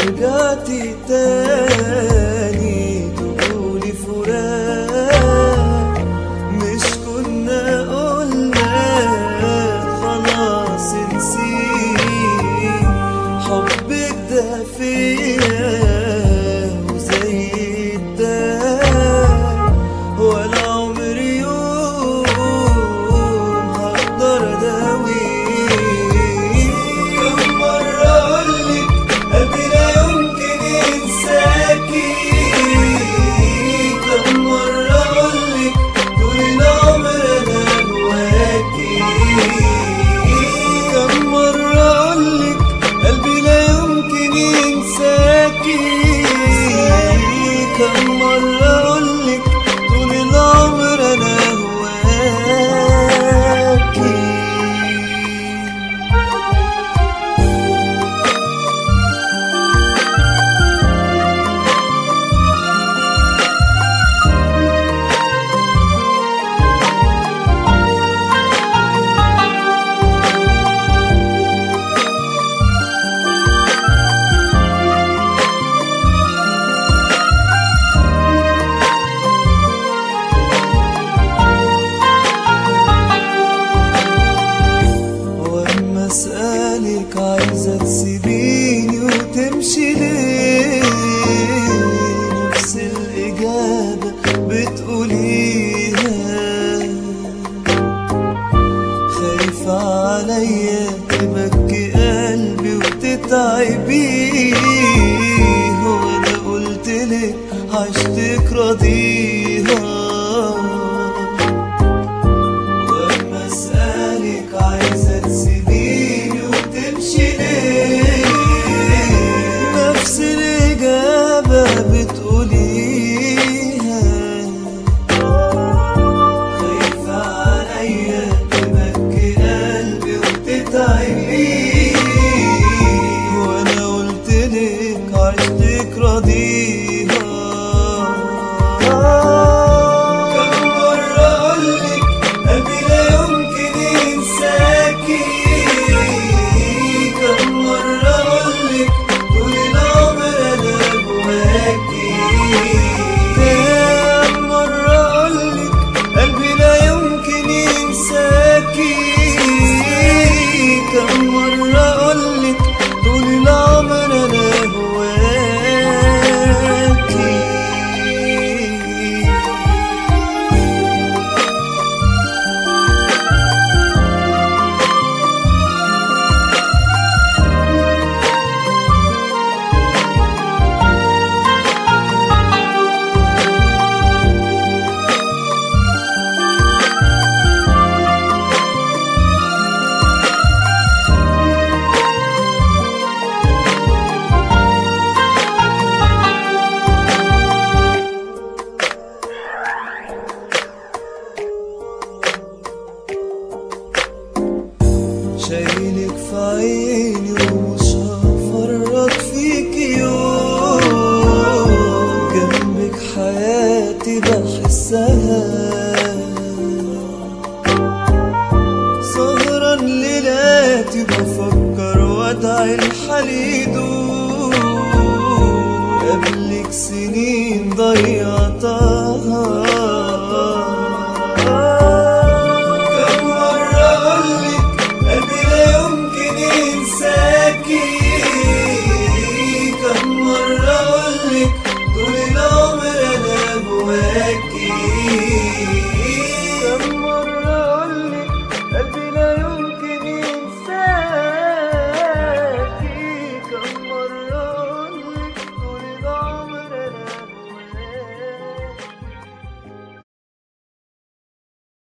ورجعتي تاني تقولي فراق. مش كنا قلنا خلاص نسيت حبك ده فيا وزي الداء، ولا عمري يوم هقدر اداويه. كم مرة اقولك قلبي لا يمكن ينساكي، كم مرة اقولك طول العمر انا جواكي، كم مرة اقولك قلبي لا يمكن ينساكي، كم مرة اقولك طول العمر انا جواكي. اسألك عايزة تسيبيني وتمشي ليه؟ نفس الإجابة بتقوليها. خايفة عليا تبكي قلبي وتتعبيه، وأنا قلتلك عشتك راضيها. وأما أسألك عايزة تسيبيني وتمشي ليه؟ نفس الإجابة بتقوليها. خايفة عليا تبكي قلبي وتتعبيه، وأنا قلتلك عشتك راضيها. كم مرة أقولك قلبي لا يمكن ينساكي، كم مرة أقولك طول العمر أنا جواكي، كم مرة أقولك قلبي لا يمكن ينساكي، كم مرة أقولك طول العمر أنا جواكي. شايلك في عيني ومش هفرط فيكي يوم، جنبك حياتي بحسها. سهران ليلاتي بفكر وادعي الحال يدوم، قبلك سنين ضيعتها.